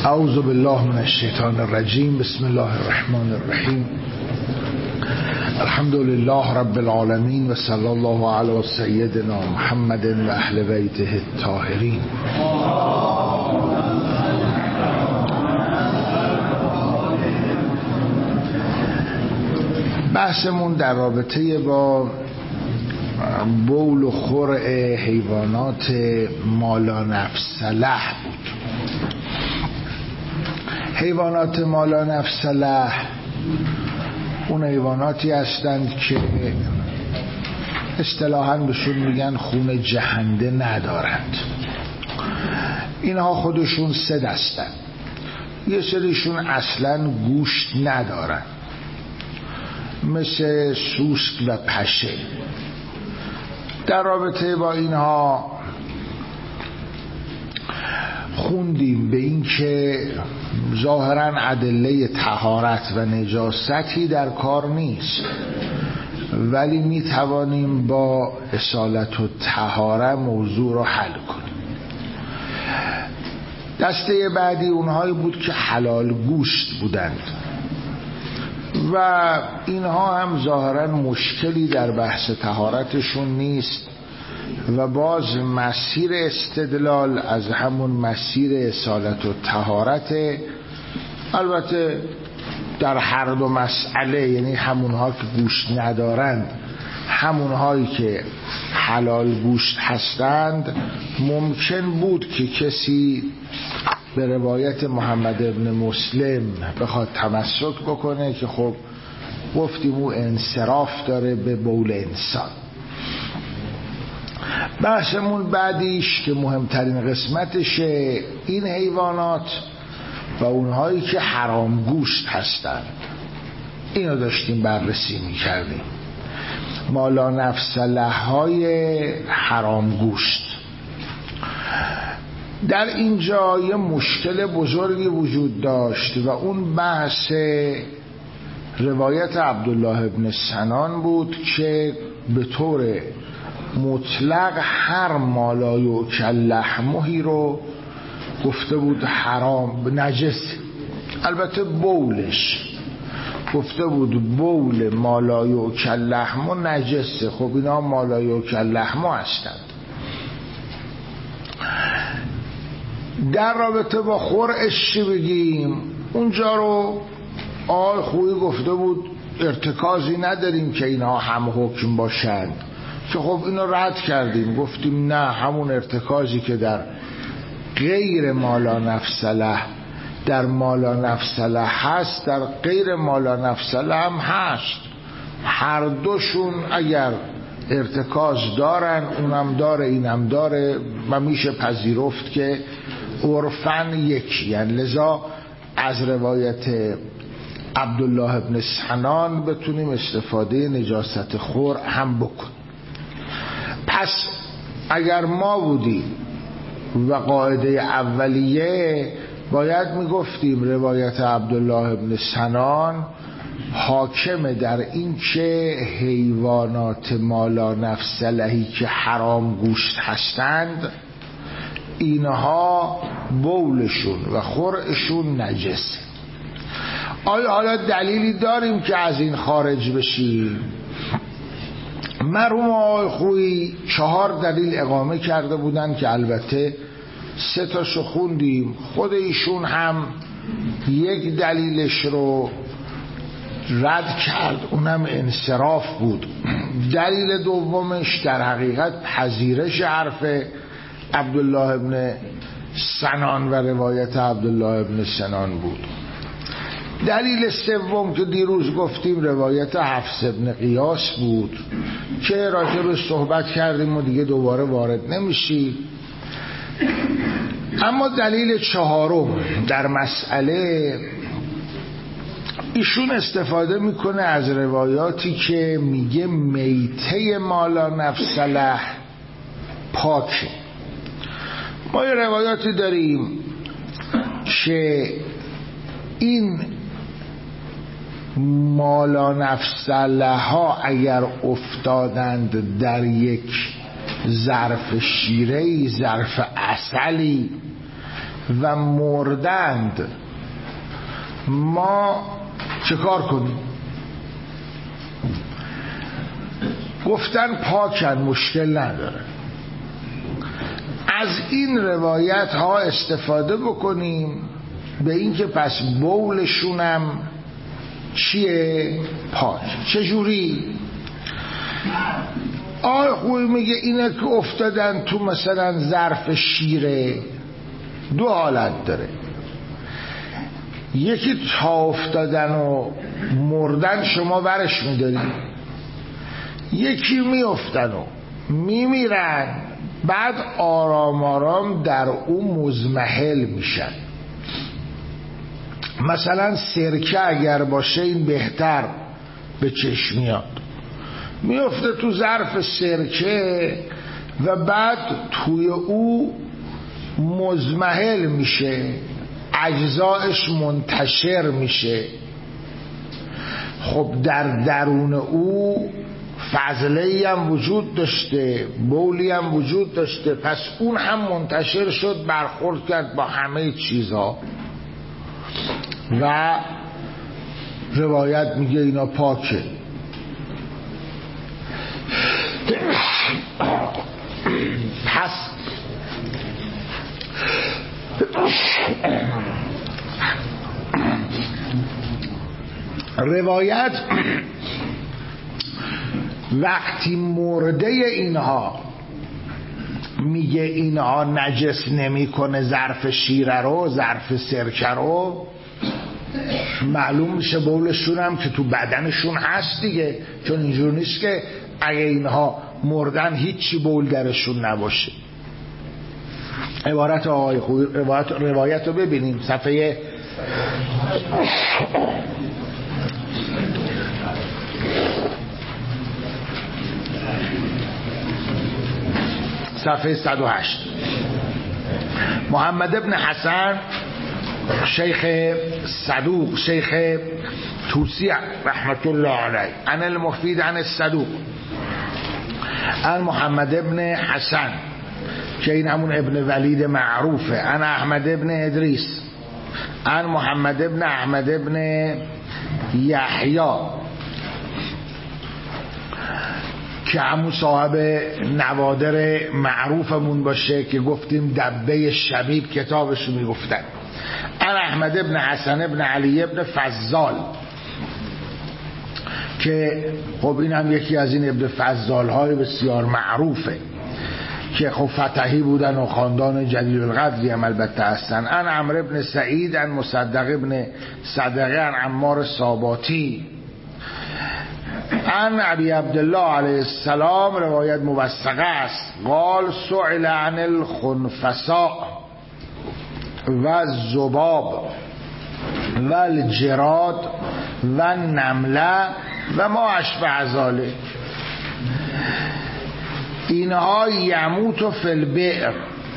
اعوذ بالله من الشیطان الرجیم. بسم الله الرحمن الرحیم. الحمد لله رب العالمین و صلی الله علی سیدنا محمد و اهل بیته الطاهرین. بحثمون در رابطه با بول و خرع حیوانات مالا نفسله بود. حیوانات مالا نفسله اون حیواناتی هستند که اصطلاحاً بهشون میگن خون جهنده ندارند. اینها خودشون سه دستن. یه سریشون اصلاً گوشت ندارن، مثل سوسک و پشه. در رابطه با اینها خوندیم به این که ظاهراً ادله طهارت و نجاستی در کار نیست، ولی می توانیم با اصالت و طهاره موضوع رو حل کنیم. دسته بعدی اونهایی بود که حلال گوشت بودند و اینها هم ظاهراً مشکلی در بحث طهارتشون نیست و باز مسیر استدلال از همون مسیر اصالت و طهارت. البته در هر دو مسئله، یعنی همونها که گوشت ندارند، همونهایی که حلال گوشت هستند، ممکن بود که کسی به روایت محمد ابن مسلم بخواد تمسک بکنه که خب گفتیم او انصراف داره به بول انسان. بحثمون بعدیش که مهمترین قسمتشه این حیوانات و اونهایی که حرام گوشت هستند. اینو داشتیم بررسی میکردیم. مالا نفسله های حرام گوشت. در اینجا یه مشکل بزرگی وجود داشت و اون بحث روایت عبدالله ابن سنان بود که به طور مطلق هر مالا یؤکل لحمهی رو گفته بود حرام، نجس. البته بولش گفته بود بول مالا یؤکل لحمه نجسه. خب اینا مالا یؤکل لحمه هستند. در رابطه با خرعش چی بگیم؟ اونجا رو آقای خویی گفته بود ارتکازی نداریم که اینها هم حکم باشند، که خب اینو رد کردیم. گفتیم نه، همون ارتکازی که در غیر مالا نفسله در مالا نفسله هست در غیر مالا نفسله هم هست. هر دوشون اگر ارتکاز دارن، اونم داره اینم داره و میشه پذیرفت که عرفاً یکی. یعنی لذا از روایت عبدالله ابن سنان بتونیم استفاده نجاست خور هم بکن. پس اگر ما بودیم و قاعده اولیه، باید میگفتیم روایت عبدالله ابن سنان حاکمه در این که حیوانات مالا نفسلهی که حرام گوشت هستند، اینها بولشون و خرعشون نجسه. آیا حالا دلیلی داریم که از این خارج بشیم؟ مرحوم آقای خویی 4 دلیل اقامه کرده بودن که البته 3 تاشو خوندیم. خود ایشون هم یک دلیلش رو رد کرد، اونم انصراف بود. دلیل دومش در حقیقت پذیرش حرف عبدالله ابن سنان و روایت عبدالله ابن سنان بود. دلیل سوم که دیروز گفتیم روایت حفص ابن قیاس بود که راجع به صحبت کردیم و دیگه دوباره وارد نمیشی. اما دلیل 4 در مسئله، ایشون استفاده میکنه از روایاتی که میگه میته مالا نفسله پاکه. ما یه روایاتی داریم که این مالا نفسله ها اگر افتادند در یک ظرف شیره‌ای، ظرف عسلی، و مردند ما چه کار کنیم؟ گفتن پاکن، مشکل نداره. از این روایت ها استفاده بکنیم به این که پس بولشونم چیه؟ پاک. چجوری؟ خوبی میگه اینه که افتادن تو مثلا ظرف شیره، دو حالت داره. یکی تا افتادن و مردن شما برش میداری، یکی میافتن و میمیرن، بعد آرام آرام در اون مزمحل میشن. مثلا سرکه اگر باشه این بهتر به چشم میاد، میفته تو ظرف سرکه و بعد توی او مزمحل میشه، اجزایش منتشر میشه. خب در درون او فضله‌ای هم وجود داشته، بولی هم وجود داشته، پس اون هم منتشر شد، برخورد کرد با همه چیزها و روایت میگه اینا پاکه. پس روایت وقتی مرده اینها میگه اینها نجس نمیکنه ظرف شیره رو، ظرف سرکه رو، معلوم میشه بولشون هم که تو بدنشون هست دیگه، چون اینجور نیست که اگه اینها مردن هیچی بول درشون نباشه. عبارت آقای خوبی روایت رو ببینیم صفحه 108. محمد ابن حسن شیخ صدوق، شیخ توسی رحمت الله علیه، عن المفید عن الصدوق عن محمد ابن حسن که این همون ابن ولید معروفه، عن احمد ابن ادریس عن محمد ابن احمد ابن یحیی که همون صاحب نوادر معروفمون باشه که گفتیم دبه شبیب کتابشو میگفتن. عن احمد ابن حسن ابن علی ابن فضال که خب این هم یکی از این ابن فضال های بسیار معروفه که خب فتحی بودن و خاندان جلیل القدری هم البته هستن. عن عمرو ابن سعید عن مصدق ابن صدقه عن عمار صاباتی عن ابی عبدالله علیه السلام، روایت موثقه است، قال سئل عن الخنفساء و الذباب و الجراد و نمله و ما اشبه ذلک. اینها یموت فی البئر،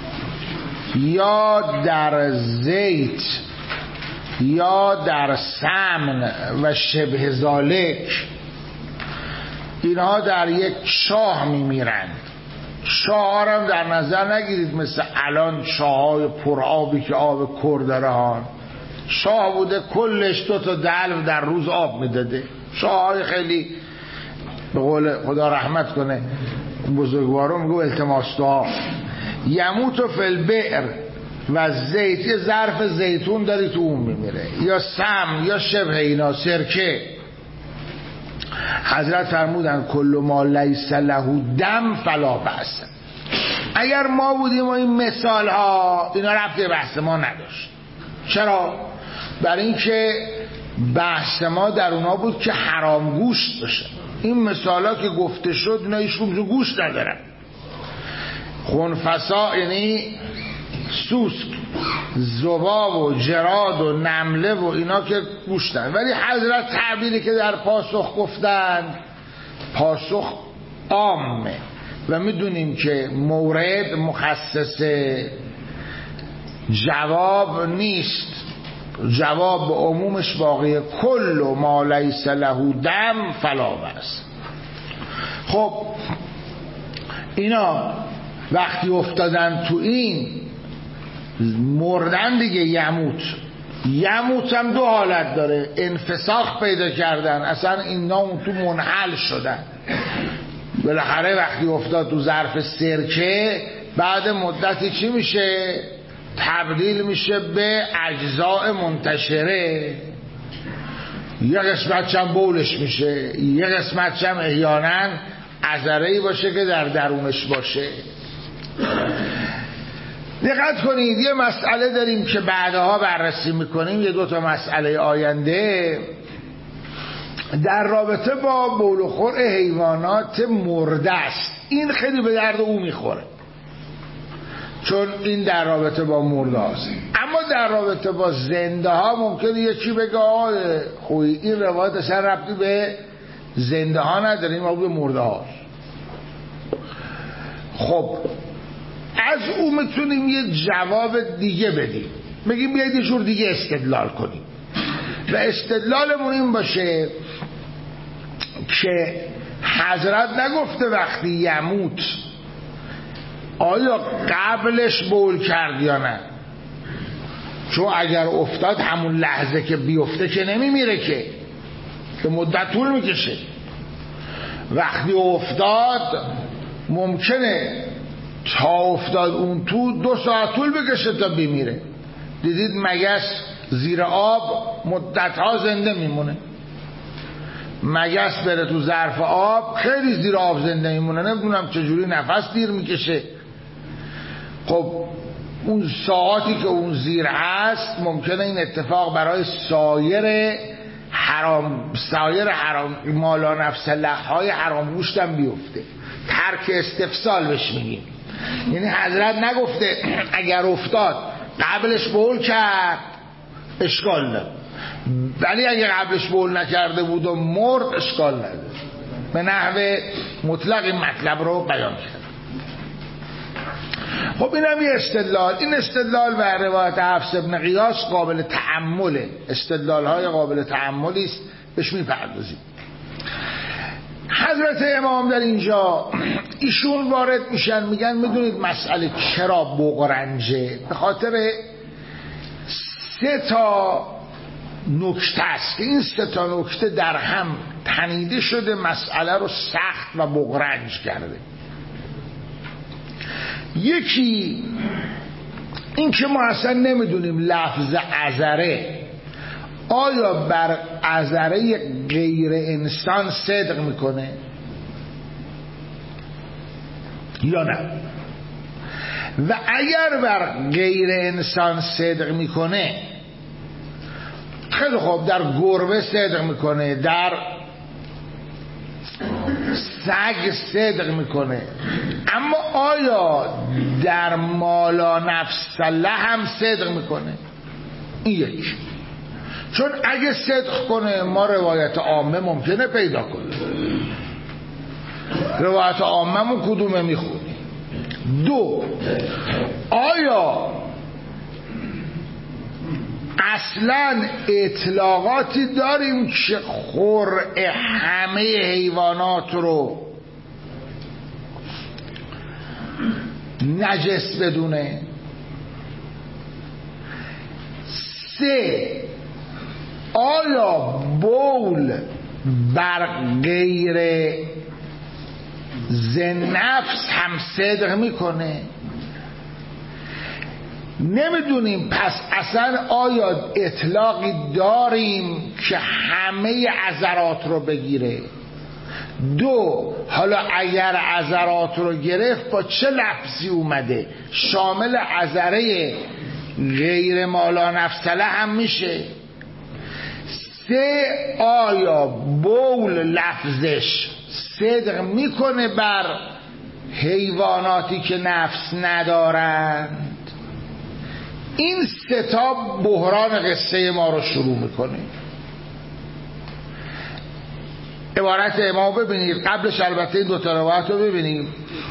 یا در زیت یا در سمن و شبه ذالک، اینها در یک چاه میمیرند. چاه هم در نظر نگیرید مثل الان چاهای پرآبی که آب کر داره ها، چاه بوده کلش 2 تا دلو در روز آب میداده. چاهای خیلی به قول خدا رحمت کنه بزرگوارم میگو التماس دعا. یموت فی البئر و زیت، یه ظرف زیتون داری تو اون میمیره، یا سم یا شبه اینا سرکه. حضرت فرمودن کل ما لیس له دم فلا بأس. اگر ما بودیم و این مثال ها اینا ربط بحث ما نداشت. چرا؟ برای اینکه بحث ما در اونا بود که حرام گوشت باشه. این مثال ها که گفته شد اینا هیچ کدوم گوشت ندارن. خنفسا یعنی سوسک، ذباب و جراد و نمله و اینا که گوشتن، ولی حضرت تعبیری که در پاسخ گفتن پاسخ عامه و میدونیم که مورد مخصص جواب نیست، جواب به عمومش باقیه، کل ما لیس له دم فلا بأس. خب اینا وقتی افتادن تو این مردن دیگه. یموت هم دو حالت داره، انفساخ پیدا کردن، اصلا اینا اون تو منحل شدن، بالاخره وقتی افتاد تو ظرف سرکه بعد مدتی چی میشه؟ تبدیل میشه به اجزاء منتشره، یه قسمت هم بولش میشه، یه قسمت هم احیانا عذره‌ای باشه که در درونش باشه. دقت کنید یه مسئله داریم که بعدها بررسی میکنیم، یه دو تا مسئله آینده در رابطه با بول و خور حیوانات مرده است. این خیلی به درد او میخوره چون این در رابطه با مرده است. اما در رابطه با زنده ها ممکنه یکی بگه خوی این روایت اصلا ربطی به زنده ها نداریم، ما به مرده هاست. خب از او میتونیم یه جواب دیگه بدیم، بگیم بیایید یه جور دیگه استدلال کنیم و استدلالمون این باشه که حضرت نگفته وقتی یموت آیا قبلش بول کرد یا نه، چون اگر افتاد همون لحظه که بیفته که نمیمیره که مدت طول میکشه. وقتی افتاد ممکنه تا افتاد اون تو 2 ساعت طول بکشه تا بمیره. دیدید مگس زیر آب مدتها زنده میمونه، مگس بره تو ظرف آب خیلی زیر آب زنده میمونه، نمیدونم چجوری نفس دیر میکشه. خب اون ساعتی که اون زیر هست ممکنه این اتفاق برای سایر مالا نفس لحهای حرام گوشت هم بیفته. ترک استفسال بهش میگیم، یعنی حضرت نگفته اگر افتاد قبلش بول کرد اشکال نداره، ولی اگر قبلش بول نکرده بود و مرد اشکال نداره. به نحو مطلق این مطلب رو بیان کرد. خب این هم یه استدلال. این استدلال بر روایت حفص ابن قیاس قابل تأمله، استدلال های قابل تأملی است، بهش میپردازیم. حضرت امام در اینجا ایشون وارد میشن میگن میدونید مسئله چرا بغرنجه؟ به خاطر 3 نکته است که این 3 نکته در هم تنیده شده مسئله رو سخت و بغرنج کرده. یکی این که ما اصلا نمیدونیم لفظ عذره آیا بر عذره غیر انسان صدق میکنه یا نه، و اگر بر غیر انسان صدق میکنه خیلی خوب در گربه صدق میکنه، در سگ صدق میکنه، اما آیا در مالا نفس له هم صدق میکنه؟ این یک. چون اگه صدق کنه ما روایت عامه ممکنه پیدا کنیم. روایت عامه کدومه میخونیم؟ 2 آیا اصلا اطلاقاتی داریم که خرع همه حیوانات رو نجس بدونه؟ 3 آیا بول بر غیر نفس هم صدق میکنه؟ نمیدونیم. پس اصلا آیا اطلاقی داریم که همه عذرات رو بگیره؟ 2 حالا اگر عذرات رو گرفت با چه لفظی اومده؟ شامل عذره غیر مالا نفسله هم میشه؟ 3 آیا بول لفظش صدق میکنه بر حیواناتی که نفس ندارند؟ این 3 بحران قصه ما رو شروع میکنه. عبارت امام ببینید، قبلش البته این 2 روایت رو ببینید.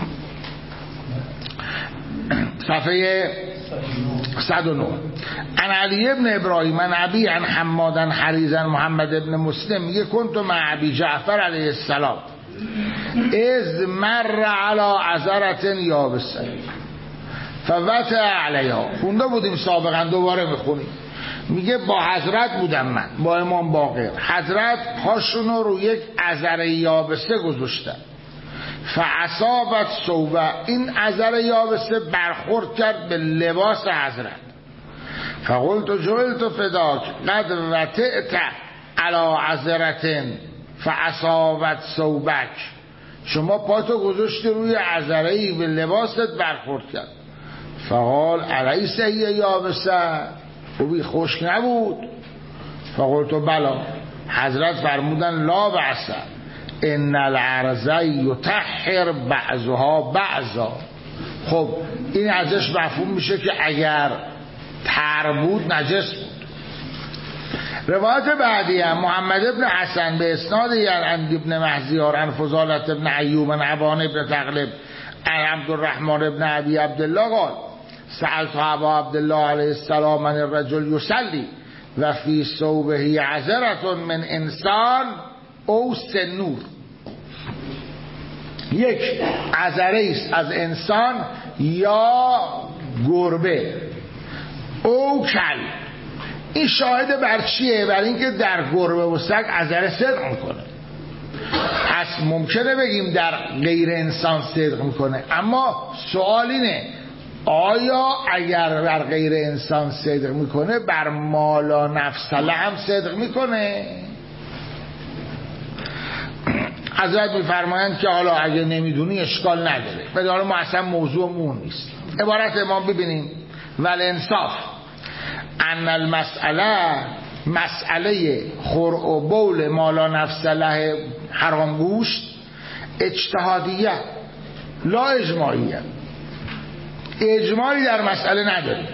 صفحه 109 عن علی ابن ابراهیم عن ابی عن حماد عن حریزا محمد ابن مسلم میگه کنت مع ابی جعفر علیه السلام از مر علی عذرة یابسه فوت علیها. خونده بودیم سابقا، دوباره میخونیم. میگه با حضرت بودم من، با امام باقر. حضرت پاشونو رو یک عذره یابسه گذاشتن، فاصابت ثوبه، این عذره یابسه برخورد کرد به لباس حضرت. فقلت جعلت فداک قد وطئت علی عذرة فاصابت ثوبک، شما پاتو گذاشتی روی عذره‌ای به لباست برخورد کرد. فقال الیس هی یابسه، خوبی خشک نبود؟ فقلت بلا. حضرت فرمودن لا بأس ان الارض یطهر بعضها بعضا. خب این ازش مفهوم میشه که اگر تر بود نجس بود. روایت بعدی هم محمد ابن حسن به اسناد عن ابن مهزیار عن فضالة ابن ایوب عن عبان ابن تغلب عن عبدالرحمن ابن ابی عبدالله قال سألت ابا عبدالله علیه السلام عن الرجل یصلی و فی ثوبه عذرة من انسان او سنور، یک عذره است از انسان یا گربه او کل. این شاهد بر چیه؟ بر اینکه در گربه و سگ عذره صدق میکنه. پس ممکنه بگیم در غیر انسان صدق میکنه، اما سوال اینه آیا اگر بر غیر انسان صدق میکنه بر مالا نفسله هم صدق میکنه؟ حضرت میفرمایند که حالا اگه نمیدونی اشکال نداره، ولی حالا ما اصلا موضوعمون نیست. عبارت امام ببینیم ول انصاف ان المسئله مسئله خرع و بول مالا نفس له حرام گوشت اجتهادیه لا اجماعیه، اجماعی در مسئله نداریم.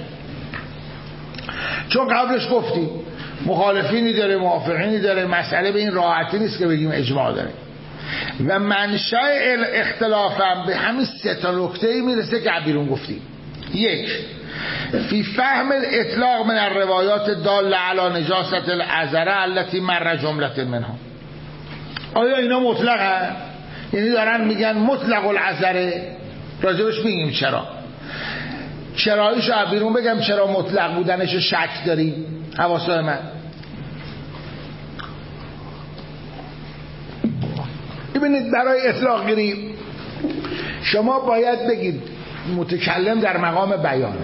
چون قبلش گفتیم مخالفینی داره موافقینی داره، مسئله به این راحتی نیست که بگیم اجماع داره. و منشأ اختلاف هم به همین سه تا نکته‌ای میرسه که بیرون گفتیم. یک، فی فهم الاطلاق من الروایات داله علی نجاست العذره التي مر جمله منها. آیا اینا مطلقه؟ یعنی دارن میگن مطلق العذره؟ راجبش میگیم چراییشو بیرون بگم چرا مطلق بودنش شک داریم حواسای من. ببینید برای اطلاق گیری شما باید بگید متکلم در مقام بیانه.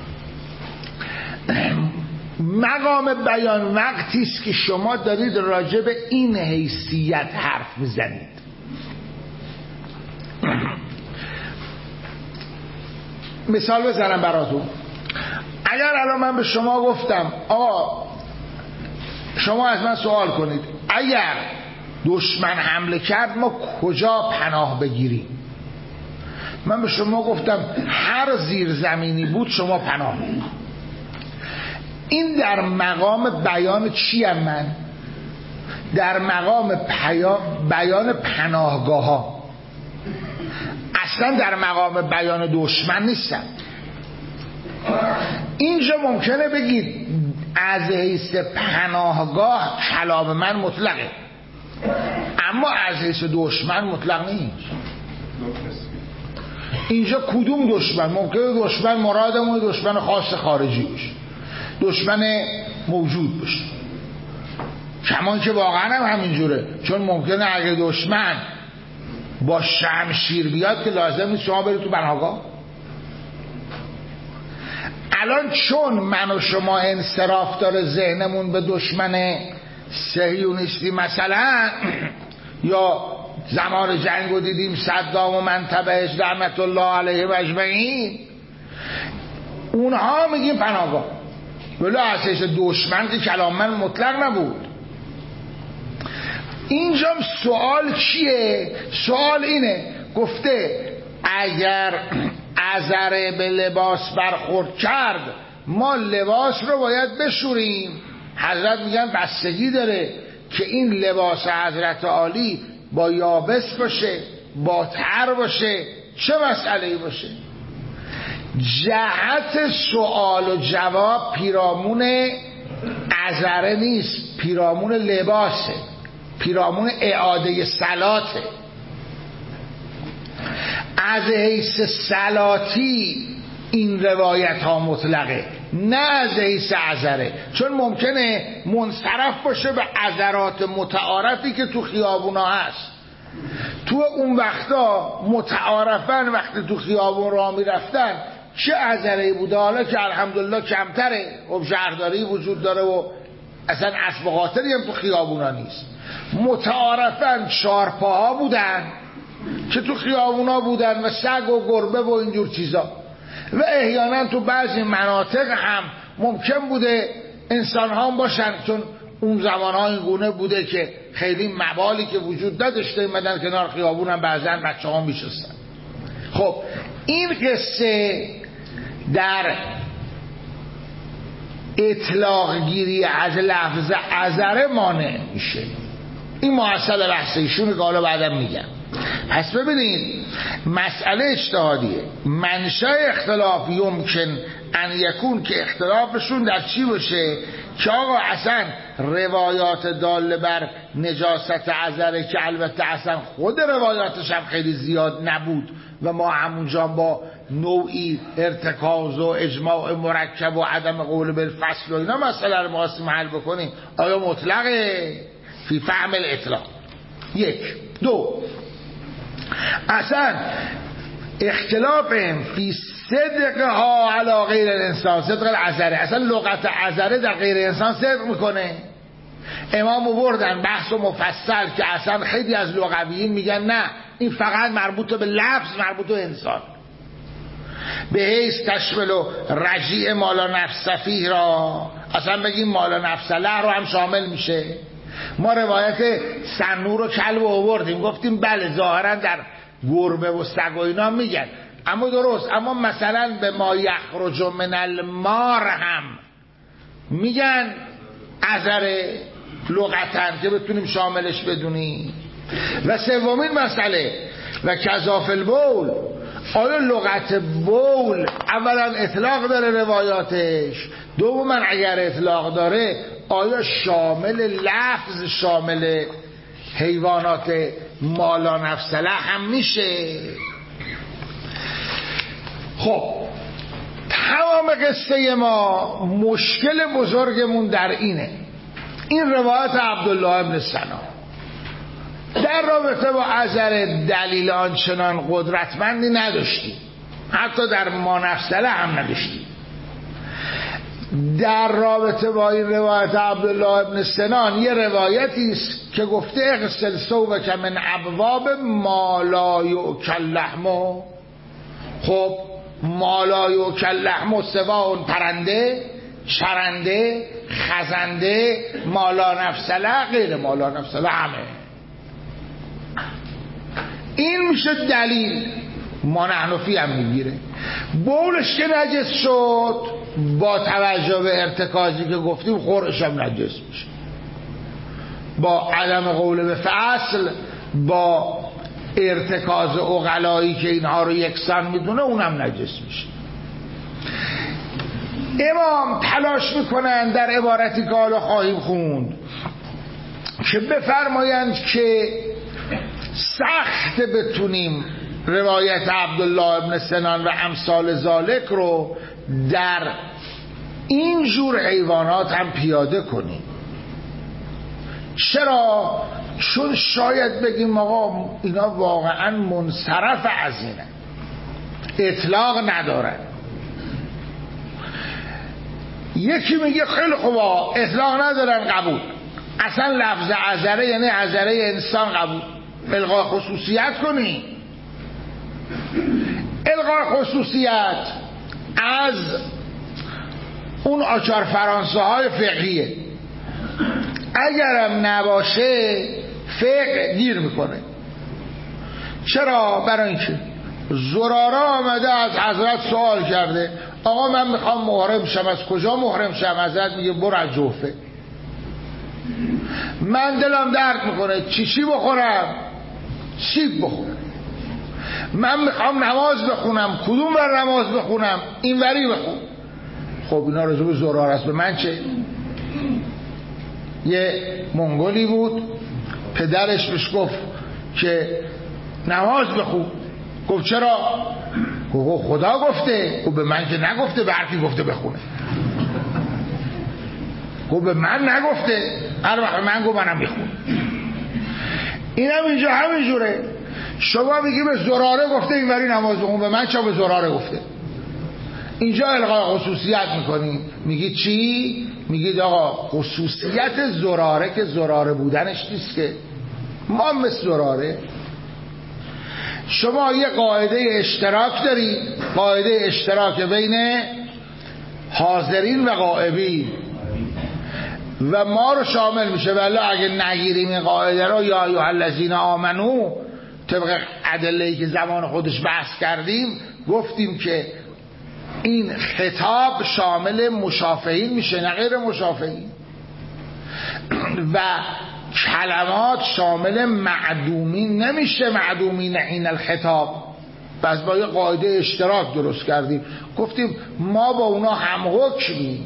مقام بیان وقتی است که شما دارید راجع به این حیثیت حرف میزنید. مثال بزنم براتون. اگر الان من به شما گفتم آقا شما از من سوال کنید اگر دشمن حمله کرد ما کجا پناه بگیریم، من به شما گفتم هر زیرزمینی بود شما پناه بگیرید. این در مقام بیان چیم؟ من در مقام بیان پناهگاه ها، اصلا در مقام بیان دشمن نیستم. اینجا ممکنه بگید از حیث پناهگاه کلام من مطلقه، اما از حیث دشمن مطلق نیست. اینجا کدوم دشمن؟ ممکنه دشمن مرادمون دشمن خاص خارجی باشه، دشمن موجود باشه، کمان که واقعا هم همینجوره. چون ممکنه اگه دشمن با شمشیر بیاد که لازم نیست شما برید تو پناهگاه. الان چون من و شما انصراف داره ذهنمون به دشمن صهیونیستی مثلا، یا زمان جنگ رو دیدیم صدام و منطبهش رحمت الله علیه و اجمعین، اونها میگیم پناهگاه، ولی اساس دشمن که کلام من مطلق نبود. اینجا سوال چیه؟ سوال اینه گفته اگر عذره به لباس برخورد کرد ما لباس رو باید بشوریم. حضرت میگن بستگی داره که این لباس حضرت عالی با یابس باشه، با تر باشه، چه مسئله‌ای باشه. جهت سوال و جواب پیرامون عذره نیست، پیرامون لباسه، پیرامون اعاده صلاته. از حیث صلاتی این روایت ها مطلقه، نه از حیث عذره، چون ممکنه منصرف باشه به عذرات متعارفی که تو خیابونا هست. تو اون وقتا متعارفن وقتی تو خیابون راه میرفتن چه عذره بوده، حالا که الحمدلله کمتره، خب شهرداری وجود داره و اصلا اسب و قاطری هم تو خیابونا نیست. متعارفن چارپاها بودن که تو خیابونا بودن و سگ و گربه و اینجور چیزا، و احیانا تو بعضی مناطق هم ممکن بوده انسان ها هم باشن، چون اون زمان ها این گونه بوده که خیلی مبالی که وجود نداشته ایمدن کنار خیابون هم بعضا بچه ها میشستن. خب این قصه در اطلاق گیری از لفظ عذره مانع میشه. این محصل بحث ایشونه که حالا بعدم میگم. پس ببینید مسئله اجتهادیه. منشأ اختلاف یمکن ان یکون، که اختلافشون در چی باشه؟ که آقا اصلا روایات داله بر نجاست عذره که البته اصلا خود روایاتش هم خیلی زیاد نبود و ما همونجا با نوعی ارتکاز و اجماع مرکب و عدم قول بالفصل و اینا مسئله رو می‌خواستیم حل بکنیم. آیا مطلقه فی فهم الاطلاق؟ یک. دو، اصلا اختلاف فی صدقها علی غیر الانسان، صدق العذره، اصلا لغت عذره در غیر انسان صدق میکنه. امام آوردن بحث و مفصل که اصلا خیلی از لغویین میگن نه، این فقط مربوط به لفظ، مربوط به انسان. به حیث تشمل و رجیع مالا نفس فیه را، اصلا بگیم مالا نفس له رو هم شامل میشه. ما روایت سنور و کلب آوردیم، گفتیم بله ظاهرا در گربه و سگ و اینا میگن، اما درست، اما مثلا به ما یخرج من المار هم میگن عذره لغتن که بتونیم شاملش بدونیم. و سومین مسئله و کذا فی البول، آیا لغت بول اولا اطلاق داره روایاتش، دوما اگر اطلاق داره آیا شامل لفظ، شامل حیوانات مالا نفس له هم میشه؟ خب تمام قصه ما مشکل بزرگمون در اینه، این روایت عبدالله ابن سنا در رابطه با عذر دلیل آنچنان قدرتمندی نداشتیم، حتی در ما نفس له هم نداشتیم. در رابطه با این روایت عبدالله ابن سنان یه روایتی است که گفته اغسل ثوبک من ابواب ما لا یؤکل لحمه. خب ما لا یؤکل لحمه سواء پرنده، چرنده، خزنده، مالا نفس له، غیر مالا نفس له، همه این میشه دلیل. ما نحنفی هم میگیره بولش که نجس شد، با توجه به ارتکازی که گفتیم خورش هم نجس میشه، با عدم قول به فصل، با ارتکاز عقلایی که اینها رو یکسان میدونه اونم نجس میشه. امام تلاش میکنن در عبارتی که حالا خواهیم خوند که بفرمایند که سخت بتونیم روایت عبدالله ابن سنان و امثال ذالک رو در این جور حیوانات هم پیاده کنیم. چرا؟ چون شاید بگیم آقا اینا واقعا منصرف از اینه، اطلاق ندارن. یکی میگه خیلی خوبا اطلاق ندارن، قبول، اصلا لفظ عذره یعنی عذره انسان، قبول، الغا خصوصیت کنی. الغا خصوصیت از اون آچار فرانسه های فقهیه، اگرم نباشه فقه گیر میکنه. چرا؟ برای اینکه زراره آمده از حضرت سوال کرده آقا من میخوام محرم شم، از کجا محرم شم؟ حضرت میگه برو از جوفه. من دلم درد میکنه چی بخورم؟ سیب بخورم. من میخوام نماز بخونم، کدوم بر نماز بخونم؟ این وری بخون. خب اینا رجوع به زراره است، به من چه؟ یه منگولی بود پدرش بهش گفت که نماز بخون. گفت چرا؟ خدا گفته. به من که نگفته، به هر کی گفته بخونه. به من نگفته، هر وقت من گفت منم میخونم. اینم اینجا همینجوره. شما میگی به زراره گفته اینوری نماز بخون، به من چه به زراره گفته؟ اینجا الغای خصوصیت میکنی. میگی چی؟ میگید آقا خصوصیت زراره که زراره بودنش نیست که ما مثل زراره. شما یه قاعده اشتراک داری، قاعده اشتراک بین حاضرین و غائبین و ما رو شامل میشه. ولی اگه نگیریم این قاعده رو، یا ایها الذین آمنو، طبق ادله‌ای که زمان خودش بحث کردیم، گفتیم که این خطاب شامل مشافهین میشه نه غیر مشافهین، و کلمات شامل معدومین نمیشه، معدومین این الخطاب. پس با یه قاعده اشتراک درست کردیم، گفتیم ما با اونا هم حکمیم.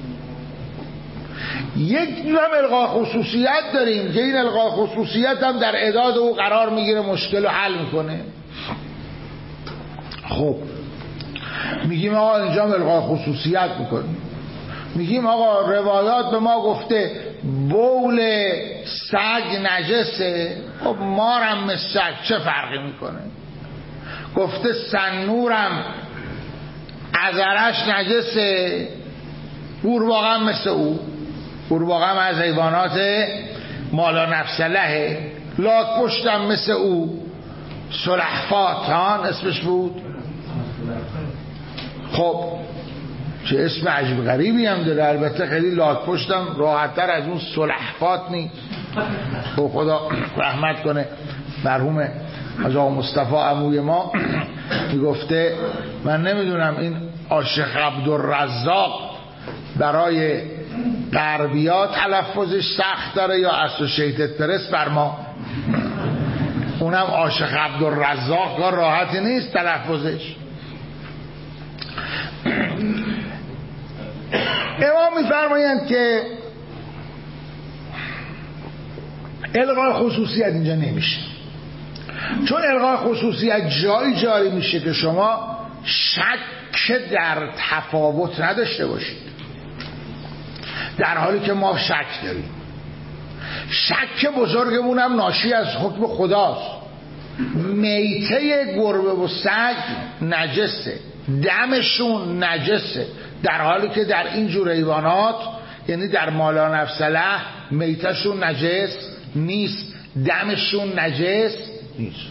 یک هم الغای خصوصیت داریم که این الغای خصوصیت هم در اعداد او قرار میگیره، مشکل رو حل میکنه. خب میگیم آقا اینجا الغای خصوصیت میکنیم. میگیم آقا روایات به ما گفته بول سگ نجسه، خب مارم مثل سگ چه فرقی میکنه؟ گفته سنورم عذرش نجسه، قورباغه مثل او. قورباغه از حیوانات مالا نفسله. لاک پشتم مثل او. سلحفات اسمش بود. خب چه اسم عجیب غریبی هم داره. البته خیلی لاک پشتم راحت تر از اون سلحفات نیست. خب خدا رحمت کنه مرحوم از آقا مصطفی عموی ما میگفته، من نمیدونم این عاشق عبدالرزاق برای غربی‌ها تلفظش سخت داره یا اسوسییتد پرس بر ما. اونم عاشق عبدالرزاق کار راحتی نیست تلفظش. امام میفرمایند که الغای خصوصیت اینجا نمیشه، چون الغای خصوصیت جایی جاری میشه که شما شک در تفاوت نداشته باشید، در حالی که ما شک داریم. شک بزرگمون هم ناشی از حکم خداست. میته گربه و سگ نجسه، دمشون نجسه، در حالی که در این جور حیوانات، یعنی در مالا نفسله، میتشون نجس نیست، دمشون نجس نیست.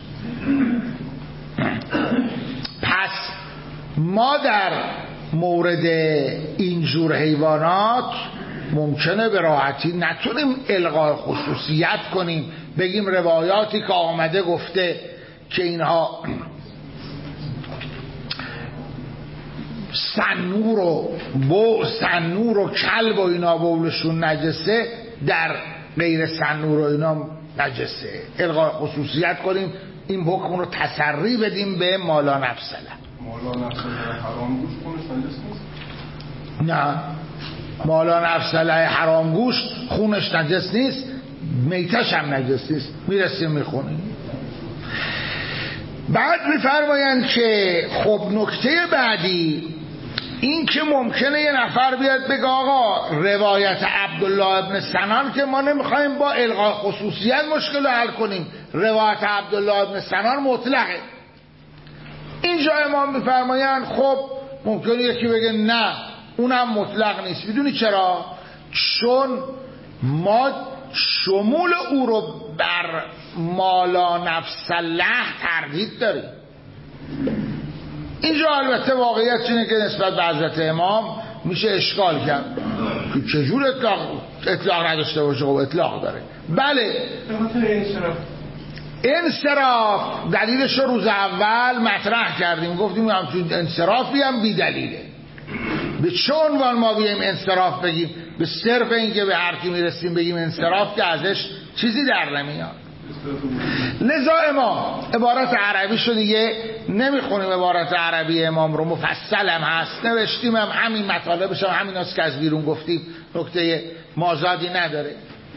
پس ما در مورد این جور حیوانات ممکنه به راحتی نتونیم الغای خصوصیت کنیم، بگیم روایاتی که آمده گفته که اینها سنور و کلب و اینا بولشون نجسه، در غیر سنور و اینا نجسه. الغای خصوصیت کنیم، این حکم رو تسری بدیم به مالا نفسله. مالا نفسله حرام گوشت خونش نجس نیست؟ نه، مالا نفسله حرام گوشت خونش نجس نیست، میتش هم نجس نیست. میرسیم میخونیم. بعد میفرمایند که خب نکته بعدی این که ممکنه یه نفر بیاد بگه آقا روایت عبدالله ابن سنان که ما نمیخوایم با الغای خصوصیت مشکل رو حل کنیم، روایت عبدالله ابن سنان مطلقه. اینجا امام میفرمایند خب ممکنه یکی بگه نه اونم مطلق نیست. میدونی چرا؟ چون ما شمول او رو بر مالا نفسله تردید داریم. اینجا البته واقعیت اینه که نسبت به حضرت امام میشه اشکال کرد که چجور اطلاق نداشته باشه. خب اطلاق داره. بله انصراف دلیلش رو روز اول مطرح کردیم، گفتیم همچون انصرافی هم بی دلیله. به چه عنوان ما بیایم انصراف بگیم؟ به صرف اینکه به هر کی میرسیم بگیم انصراف که ازش چیزی در نمیاد. لذا امام عبارت عربی شو دیگه نمیخونیم، عبارت عربی امام رو مفصل هم هست، نوشتیم هم همین مطالبش هم همین هست که از بیرون گفتیم، نکته مازادی نداره.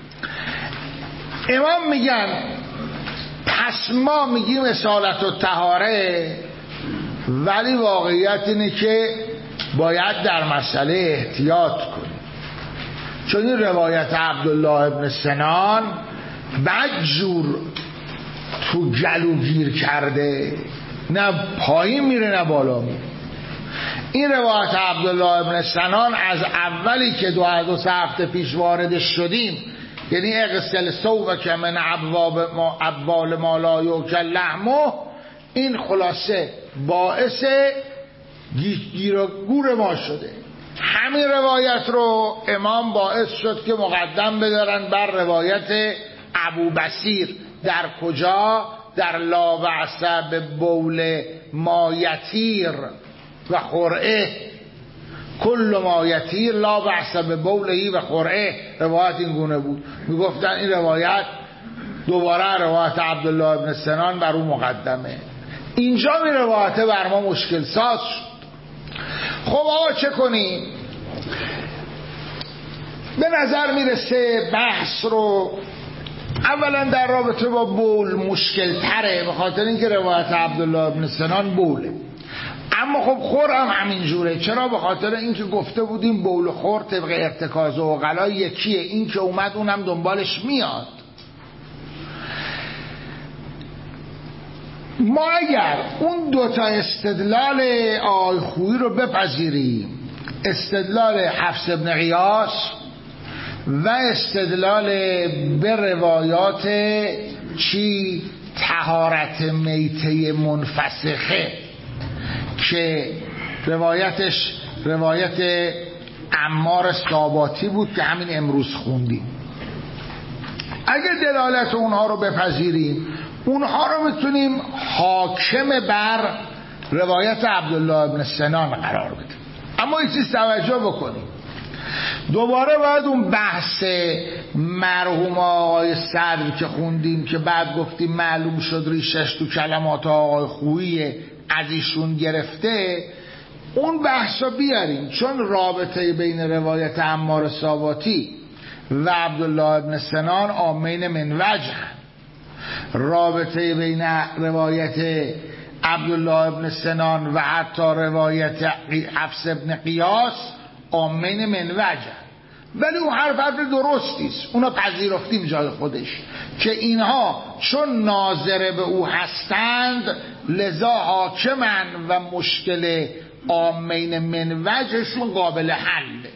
امام میگن پس ما میگیم اصالت و طهاره ولی واقعیت اینه که باید در مسئله احتیاط کنیم، چون این روایت عبدالله ابن سنان بدجور تو گلوگیر کرده، نه پایین میره نه بالا میره. این روایت عبدالله ابن سنان از اولی که 2 هفته پیش وارد شدیم، یعنی اغسل ثوبک من ابوال ما لا یؤکل لحمه، این خلاصه باعث گیر و گور ما شده. همین روایت رو امام باعث شد که مقدم بدارن بر روایت ابو بصیر. در کجا؟ در لا بأس به بول ما یطیر و خرعه، کل ما یطیر لا بأس به بولهی و خرعه. روایت این گونه بود، میگفتن این روایت دوباره روایت عبدالله ابن سنان بر اون مقدمه. اینجا این روایت بر ما مشکل ساز شد. خب آقا چه کنیم؟ به نظر میرسه بحث رو اولا در رابطه با بول مشکل تره، به خاطر اینکه روایت عبدالله ابن سنان بوله. اما خب خور هم همین جوره. چرا؟ به خاطر اینکه گفته بودیم بول و خور طبق ارتکاز و عقلا یکیه، این که اومد اونم دنبالش میاد. ما اگر اون دوتا استدلال آقای خویی رو بپذیریم، استدلال حفص بن غیاث و استدلال به روایات طهارت میته منفسخه که روایتش روایت عمار ساباتی بود که همین امروز خوندیم، اگه دلالت اونها رو بپذیریم، اونها رو میتونیم حاکم بر روایت عبدالله ابن سنان قرار بدیم. اما این چیز توجه بکنیم، دوباره باید اون بحث مرحوم آقای صدر که خوندیم که بعد گفتیم معلوم شد ریشش تو کلمات آقای خویی از ایشون گرفته، اون بحث رو بیاریم، چون رابطه بین روایت عمار ساباتی و عبدالله ابن سنان آمین من وجه، رابطه بین روایت عبدالله ابن سنان و حتی روایت حفص ابن قیاس آمین من وجه. ولی اون حرف درستیست، اونا پذیرفتیم جای خودش که اینها چون ناظر به او هستند لذا حاکمن و مشکل آمین من وجهشون قابل حله.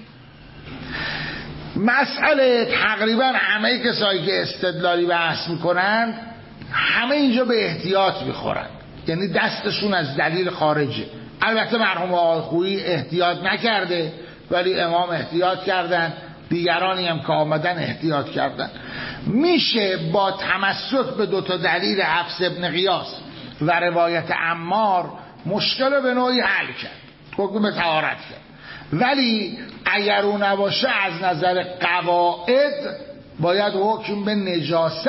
مسئله تقریبا همه کسایی که استدلالی بحث میکنند همه اینجا به احتیاط میخورند، یعنی دستشون از دلیل خارجه. البته مرحوم آقای خویی احتیاط نکرده ولی امام احتیاط کردن، دیگرانی هم که آمدن احتیاط کردن. میشه با تمسک به دوتا دلیل حفص ابن قیاس و روایت عمار مشکل به نوعی حل کرد، حکم به طهارت کرد. ولی اگر اون نباشه از نظر قواعد باید حکم به نجاست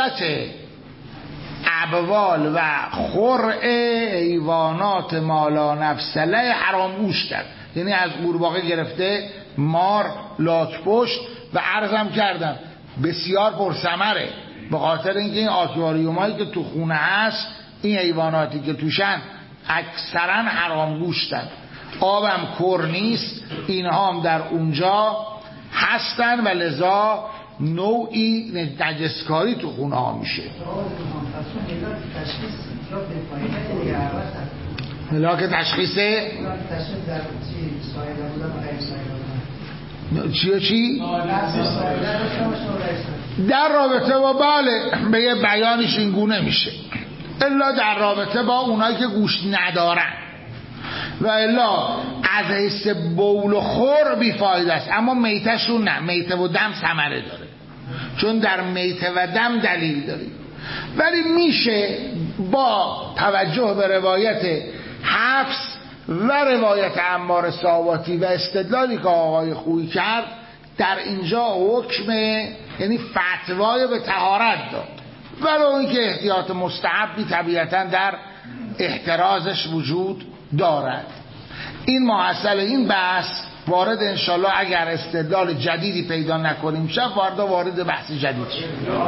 ابوال و خرع حیوانات مالا نفسله حرام گوش کرد، یعنی از قورباغه گرفته مار، لاک‌پشت و عرضم کردم بسیار پرثمره، به خاطر اینکه این آکواریومایی که تو خونه هست این حیواناتی که توشن اکثرا حرام گوشتن، آبم کر نیست، اینها هم در اونجا هستن و لذا نوعی نجسکاری تو خونه ها میشه. ملاک تشخیص چی؟ در رابطه با بله به یه بیانش این گونه میشه، الا در رابطه با اونایی که گوش ندارن و الا از حیث بول و خور بیفایده است، اما میتشون نه، میته و دم ثمره داره، چون در میته و دم دلیل داریم. ولی میشه با توجه به روایت حفص و روایت عمار ساباتی و استدلالی که آقای خویی کرد در اینجا حکم، یعنی فتوای به طهارت داد، ولو اینکه احتیاط مستحبی طبیعتا در احترازش وجود دارد. این محصل این بحث وارد انشالله اگر استدلال جدیدی پیدا نکنیم شب وارد بحث جدید شد.